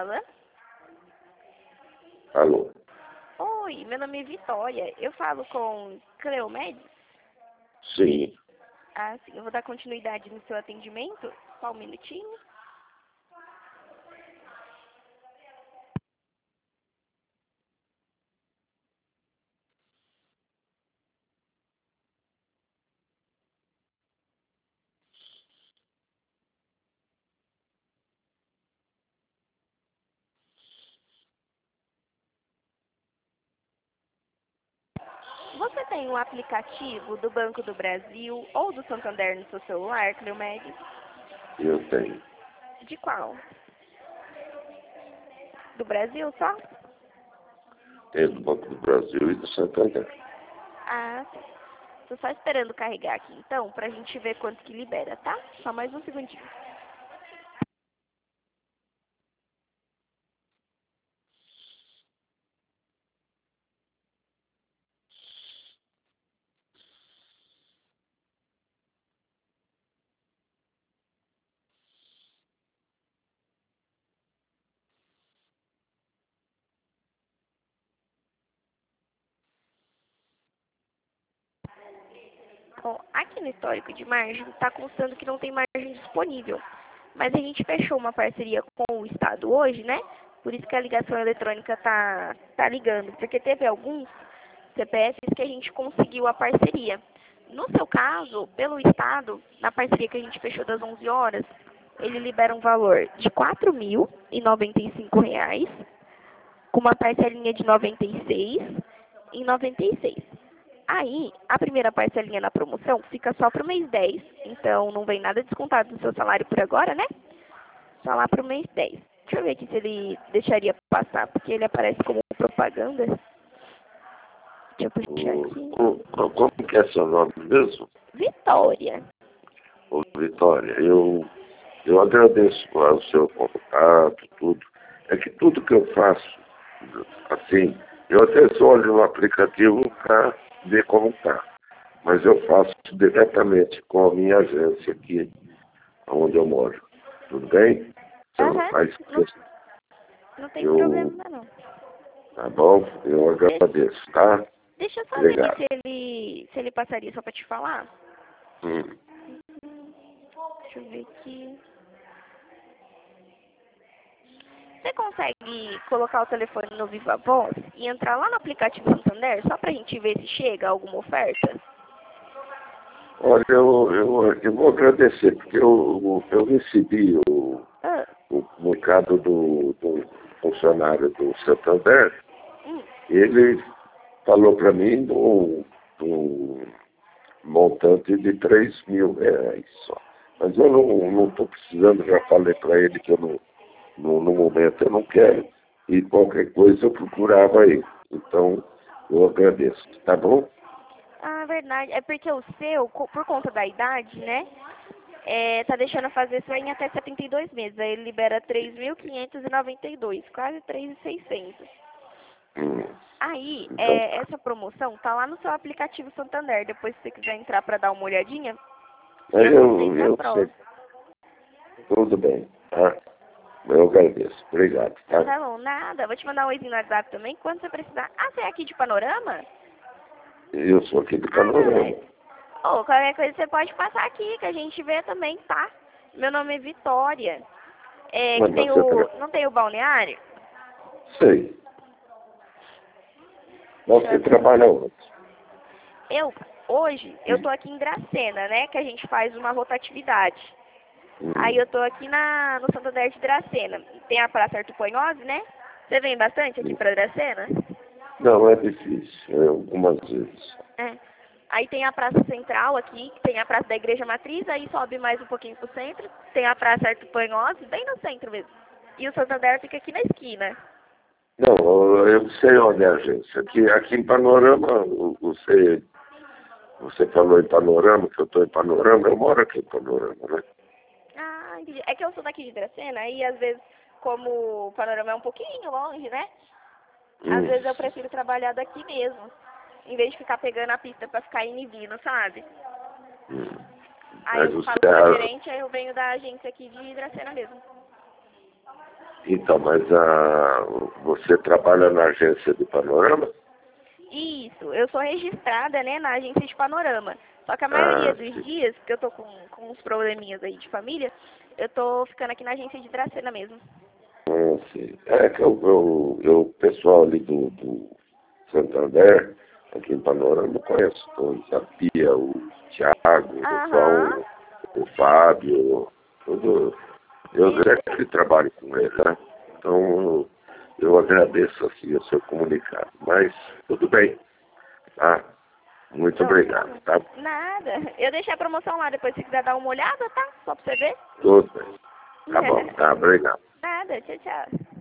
fala? Alô? Oi, meu nome é Vitória. Eu falo com Cleomedes? Sim. Ah, sim. Eu vou dar continuidade no seu atendimento. Só um minutinho. Você tem um aplicativo do Banco do Brasil ou do Santander no seu celular, Cleomedes? Eu tenho. De qual? Do Brasil só? Tenho do Banco do Brasil e do Santander. Ah, sim. Tô só esperando carregar aqui, então, pra gente ver quanto que libera, tá? Só mais um segundinho. Bom, aqui no histórico de margem, está constando que não tem margem disponível. Mas a gente fechou uma parceria com o Estado hoje, né? Por isso que a ligação eletrônica tá ligando. Porque teve alguns CPFs que a gente conseguiu a parceria. No seu caso, pelo Estado, na parceria que a gente fechou das 11 horas, ele libera um valor de R$ 4.095, com uma parcelinha de R$ 96,96. Aí, a primeira parcelinha na promoção fica só pro mês 10. Então, não vem nada descontado do seu salário por agora, né? Só lá pro mês 10. Deixa eu ver aqui se ele deixaria passar, porque ele aparece como propaganda. Deixa eu puxar aqui. Como que é seu nome mesmo? Vitória. Ô, Vitória, eu agradeço o seu contato, tudo. É que tudo que eu faço, assim, eu até só olho no aplicativo para ver como tá. Mas eu faço diretamente com a minha agência aqui, onde eu moro. Tudo bem? Você não Aham. faz questão. Não tem Eu, problema, não. tá bom? Eu agradeço, tá? Deixa eu só ver Obrigado. aqui se ele passaria só pra te falar. Hum. Deixa eu ver aqui. Você consegue colocar o telefone no Viva Voz e entrar lá no aplicativo Santander só pra gente ver se chega alguma oferta? Olha, eu vou agradecer, porque eu recebi Ah, o comunicado do funcionário do Santander. hum. Ele falou para mim do montante de R$ 3.000 só. Mas eu não estou precisando, já falei para ele que eu no momento eu não quero. E qualquer coisa eu procurava ele. Então, eu agradeço. Tá bom? Ah, verdade. É porque o seu, por conta da idade, né? Tá deixando fazer só em até 72 meses. Aí ele libera 3.592, quase 3.600. Hum. Aí, Então tá. essa promoção tá lá no seu aplicativo Santander. Depois, se você quiser entrar pra dar uma olhadinha, Aí eu não sei se eu sei. aprova. Tudo bem, tá? Eu agradeço. Obrigado, tá? Tá bom, nada. Vou te mandar um oizinho no WhatsApp também, quando você precisar. Ah, você é aqui de Panorama? Eu sou aqui do Ah, não, Panorama. mas... Ô, qualquer coisa você pode passar aqui, que a gente vê também, tá? Meu nome é Vitória. Que Mas tem você Não tem o balneário? sei. Deixa Você eu ver. trabalha onde? Hoje, eu tô aqui em Dracena, né? Que a gente faz uma rotatividade. Aí Hum. eu tô aqui no Santander de Dracena. Tem a Praça Arthur Panhose, né? Você vem bastante aqui pra Dracena? Não, é difícil. Algumas vezes. É. Aí tem a Praça Central aqui, que tem a Praça da Igreja Matriz, aí sobe mais um pouquinho pro centro. Tem a Praça Arthur Panhose, bem no centro mesmo. E o Santander fica aqui na esquina. Não, eu sei onde é a agência. Aqui em Panorama, você falou em Panorama, que eu estou em Panorama, eu moro aqui em Panorama, né? Ah, entendi. É que eu sou daqui de Dracena, aí às vezes, como o panorama é um pouquinho longe, né? Às Hum. vezes eu prefiro trabalhar daqui mesmo, em vez de ficar pegando a pista pra ficar indo e vindo, sabe? Hum. Aí Mas eu você falo com a gerente, aí eu venho da agência aqui de Dracena mesmo. Então, mas você trabalha na agência de Panorama? Isso, eu sou registrada, né, na agência de Panorama. Só que a Ah, maioria dos sim. dias, que eu tô com uns probleminhas aí de família, eu tô ficando aqui na agência de Dracena mesmo. Sim. É que o pessoal ali do Santander, aqui em Panorama, eu conheço todos. A Pia, o Thiago, o Aham. João, o Fábio, tudo. Eu sempre trabalho com ele, né? Então, eu agradeço assim o seu comunicado. Mas, tudo bem, tá? Muito Não, obrigado, tá? nada. Eu deixei a promoção lá, depois se quiser dar uma olhada, tá? Só pra você ver. Tudo bem. Tá bom, tá? Obrigado. Nada, tchau, tchau.